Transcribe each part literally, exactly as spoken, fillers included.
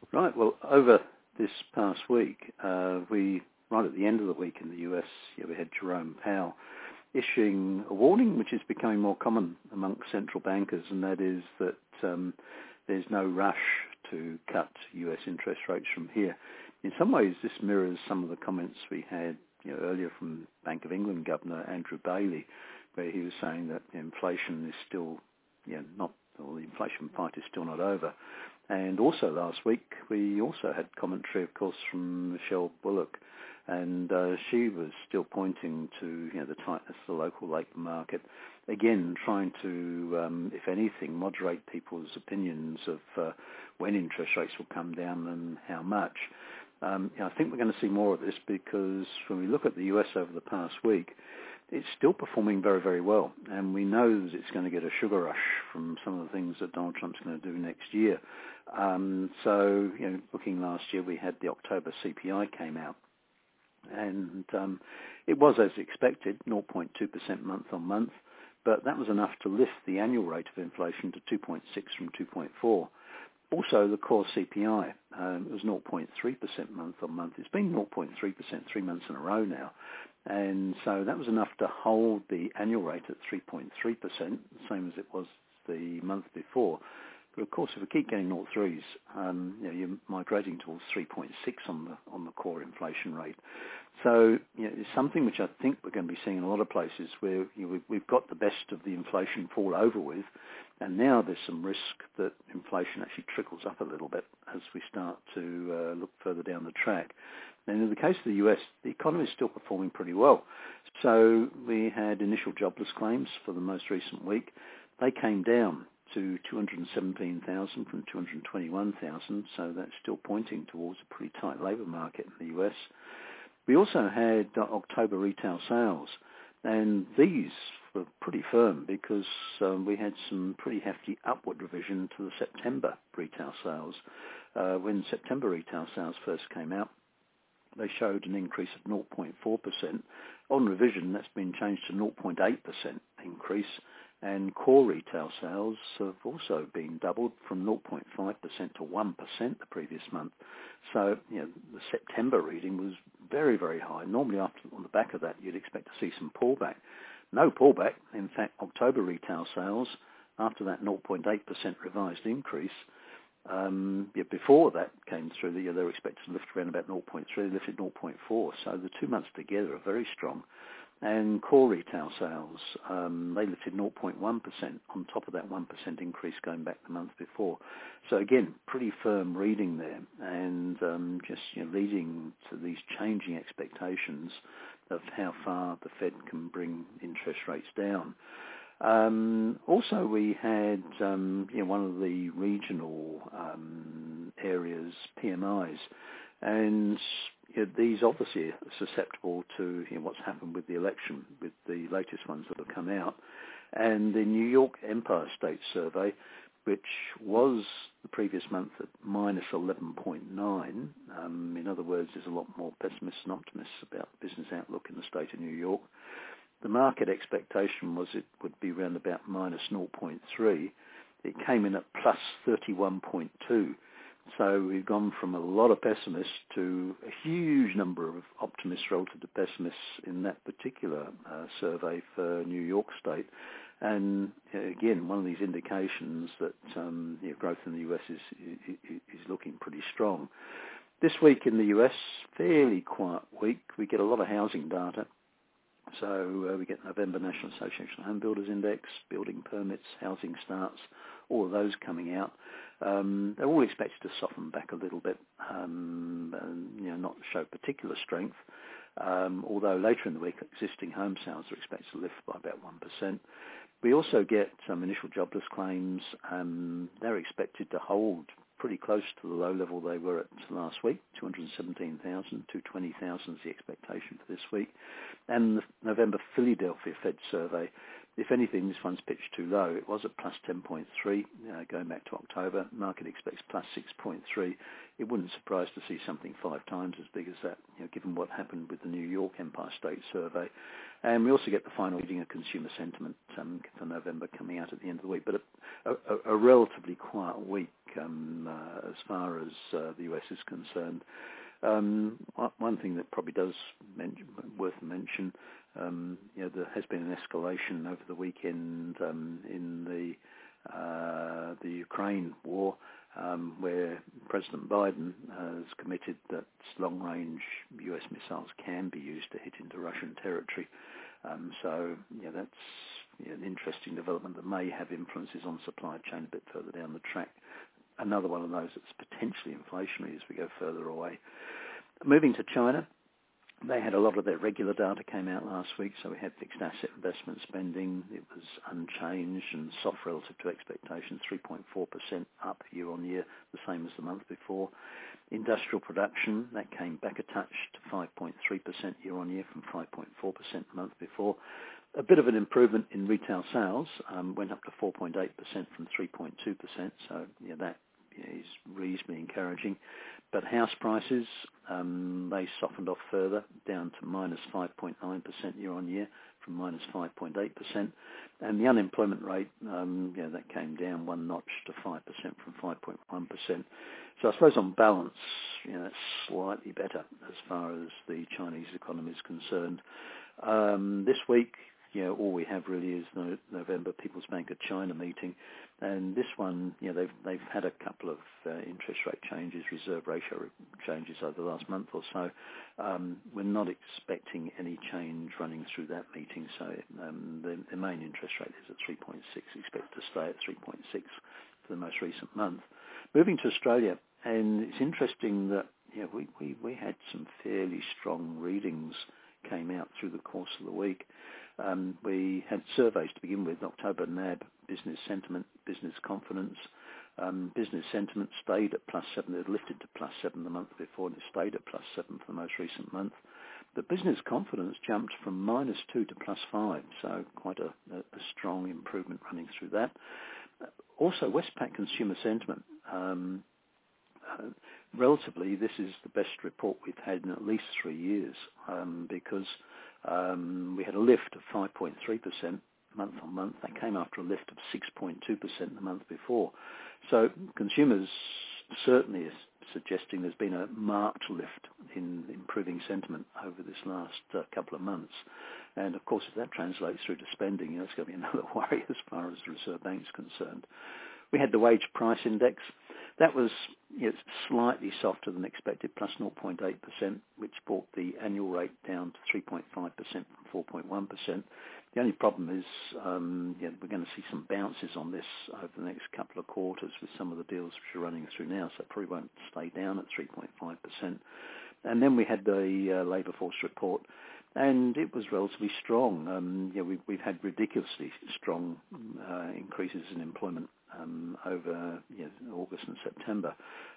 Right. Well, over this past week, uh, we right at the end of the week in the U S, yeah, we had Jerome Powell issuing a warning, which is becoming more common amongst central bankers, and that is that um, there's no rush to cut U S interest rates from here. In some ways, this mirrors some of the comments we had you know, earlier from Bank of England Governor Andrew Bailey, where he was saying that inflation is still, you know, not, or the inflation fight is still not over. And also last week, we also had commentary, of course, from Michelle Bullock, and uh, she was still pointing to you know, the tightness of the local labour market, again trying to, um, if anything, moderate people's opinions of uh, when interest rates will come down and how much. Um, you know, I think we're going to see more of this because when we look at the U S over the past week, it's still performing very, very well. And we know that it's going to get a sugar rush from some of the things that Donald Trump's going to do next year. Um, so, you know, looking last year, we had the October C P I came out. And um, it was as expected, zero point two percent month on month. But that was enough to lift the annual rate of inflation to two point six from two point four. Also, the core C P I, um, it was zero point three percent month on month. It's been zero point three percent three months in a row now. And so that was enough to hold the annual rate at three point three percent, the same as it was the month before. But of course, if we keep getting all threes, um, you know, you're migrating towards three point six on the on the core inflation rate. So you know, it's something which I think we're going to be seeing in a lot of places where you know, we've, we've got the best of the inflation fall over with, and now there's some risk that inflation actually trickles up a little bit as we start to uh, look further down the track. And in the case of the U S, the economy is still performing pretty well. So we had initial jobless claims for the most recent week. They came down to two hundred seventeen thousand from two hundred twenty-one thousand, so that's still pointing towards a pretty tight labour market in the U S. We also had uh, October retail sales, and these were pretty firm because um, we had some pretty hefty upward revision to the September retail sales. Uh, when September retail sales first came out, they showed an increase of zero point four percent. On revision, that's been changed to zero point eight percent increase, and core retail sales have also been doubled from zero point five percent to one percent the previous month. So, you know, the September reading was very, very high. Normally, after on the back of that, you'd expect to see some pullback. No pullback. In fact, October retail sales, after that zero point eight percent revised increase, Um, yeah, before that came through, the, yeah, they were expected to lift around about zero point three, lifted zero point four. So the two months together are very strong. And core retail sales, um, they lifted zero point one percent on top of that one percent increase going back the month before. So again, pretty firm reading there, and um, just you know, leading to these changing expectations of how far the Fed can bring interest rates down. Um, also, we had um, you know, one of the regional um, areas, P M Is, and you know, these obviously are susceptible to you know, what's happened with the election, with the latest ones that have come out. And the New York Empire State Survey, which was the previous month at minus eleven point nine, um, in other words, there's a lot more pessimists and optimists about business outlook in the state of New York. The market expectation was it would be around about minus zero point three. It came in at plus thirty-one point two. So we've gone from a lot of pessimists to a huge number of optimists relative to pessimists in that particular uh, survey for New York State. And uh, again, one of these indications that um, you know, growth in the U S is, is, is looking pretty strong. This week in the U S, fairly quiet week. We get a lot of housing data. So uh, we get November National Association of Home Builders Index, building permits, housing starts, all of those coming out. Um, they're all expected to soften back a little bit, um, and, you know, not show particular strength. Um, although later in the week, existing home sales are expected to lift by about one percent. We also get some initial jobless claims. Um, they're expected to hold pretty close to the low level they were at last week, two hundred seventeen thousand, two hundred twenty thousand is the expectation for this week. And the November Philadelphia Fed survey, if anything, this one's pitched too low. It was at plus ten point three uh, going back to October. Market expects plus six point three. It wouldn't surprise to see something five times as big as that, you know, given what happened with the New York Empire State Survey. And we also get the final reading of consumer sentiment um, for November coming out at the end of the week. But a, a, a relatively quiet week um, uh, as far as uh, the U S is concerned. Um, one thing that probably does mention, worth mention, um, you know, there has been an escalation over the weekend um, in the uh, the Ukraine war, um, where President Biden has committed that long-range U S missiles can be used to hit into Russian territory. Um, so, yeah, that's you know, an interesting development that may have influences on supply chain a bit further down the track. Another one of those that's potentially inflationary as we go further away. Moving to China, they had a lot of their regular data came out last week, so we had fixed asset investment spending. It was unchanged and soft relative to expectations, three point four percent up year on year, the same as the month before. Industrial production, that came back a touch to five point three percent year on year from five point four percent the month before. A bit of an improvement in retail sales, um, went up to four point eight percent from three point two percent, so yeah, that is reasonably encouraging. But house prices, um, they softened off further, down to minus five point nine percent year on year from minus five point eight percent. And the unemployment rate, um, you know, that came down one notch to five percent from five point one percent. So I suppose on balance, you know, it's slightly better as far as the Chinese economy is concerned. Um, this week, you know, all we have really is the November People's Bank of China meeting, and this one, you know, they've they've had a couple of uh, interest rate changes, reserve ratio changes over the last month or so. Um, we're not expecting any change running through that meeting, so um, the, the main interest rate is at three point six. Expect to stay at three point six for the most recent month. Moving to Australia, and it's interesting that you know, we, we we had some fairly strong readings came out through the course of the week. Um, we had surveys to begin with, October N A B, business sentiment, business confidence. Um, business sentiment stayed at plus seven. It lifted to plus seven the month before, and it stayed at plus seven for the most recent month. The business confidence jumped from minus two to plus five, so quite a, a, a strong improvement running through that. Also, Westpac consumer sentiment. Um, uh, relatively, this is the best report we've had in at least three years um, because Um, we had a lift of five point three percent month on month. That came after a lift of six point two percent the month before. So consumers certainly is suggesting there's been a marked lift in improving sentiment over this last uh, couple of months. And of course, if that translates through to spending, you know, it's going to be another worry as far as the Reserve Bank's concerned. We had the wage price index. That was you know, slightly softer than expected, plus zero point eight percent, which brought the annual rate down to three point five percent from four point one percent. The only problem is um, you know, we're going to see some bounces on this over the next couple of quarters with some of the deals which are running through now, so it probably won't stay down at three point five percent. And then we had the uh, labour force report, and it was relatively strong. Um, you know, we've, we've had ridiculously strong uh, increases in employment um, over you know, August and September.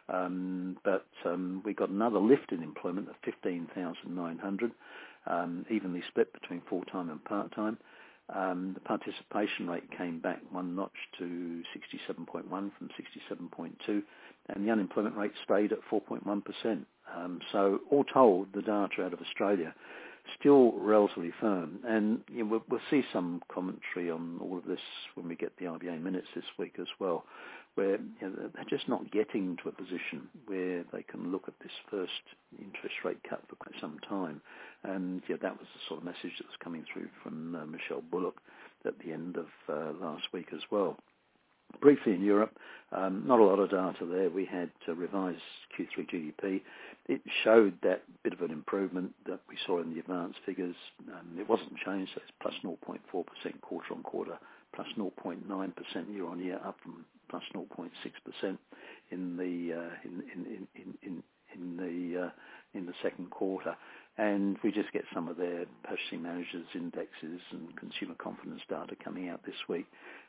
Um, but um, we got another lift in employment of fifteen thousand nine hundred, um, evenly split between full-time and part-time. Um, the participation rate came back one notch to sixty-seven point one from sixty-seven point two, and the unemployment rate stayed at four point one percent. Um, so all told, the data out of Australia still relatively firm, and you know, we'll, we'll see some commentary on all of this when we get the R B A minutes this week as well, where you know, they're just not getting to a position where they can look at this first interest rate cut for quite some time. And yeah, that was the sort of message that was coming through from uh, Michelle Bullock at the end of uh, last week as well. Briefly in Europe, um, not a lot of data there. We had uh, revised Q three G D P. It showed that bit of an improvement that we saw in the advanced figures. Um, it wasn't changed, so it's plus zero point four percent quarter on quarter, plus zero point nine percent year on year, up from plus zero point six percent in the uh, in, in, in, in, in the uh, in the second quarter. And we just get some of their purchasing managers' indexes and consumer confidence data coming out this week.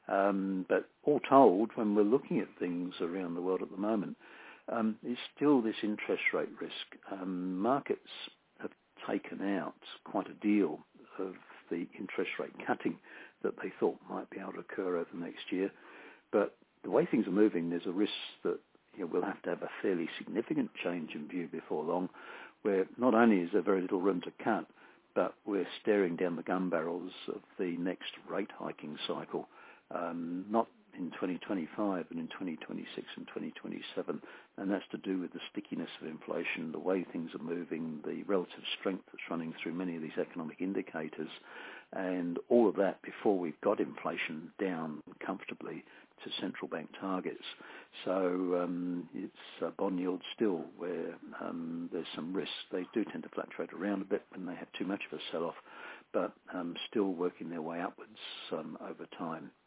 Um, but all told, when we're looking at things around the world at the moment, um, there's still this interest rate risk. Um, markets have taken out quite a deal of the interest rate cutting that they thought might be able to occur over the next year. But the way things are moving, there's a risk that you know, we'll have to have a fairly significant change in view before long, where not only is there very little room to cut, but we're staring down the gun barrels of the next rate hiking cycle, um, not in twenty twenty-five, but in twenty twenty-six and twenty twenty-seven. And that's to do with the stickiness of inflation, the way things are moving, the relative strength that's running through many of these economic indicators, and all of that before we've got inflation down comfortably to central bank targets. So um, it's uh, bond yields still where um, there's some risk. They do tend to fluctuate around a bit when they have too much of a sell-off, but um, still working their way upwards um, over time.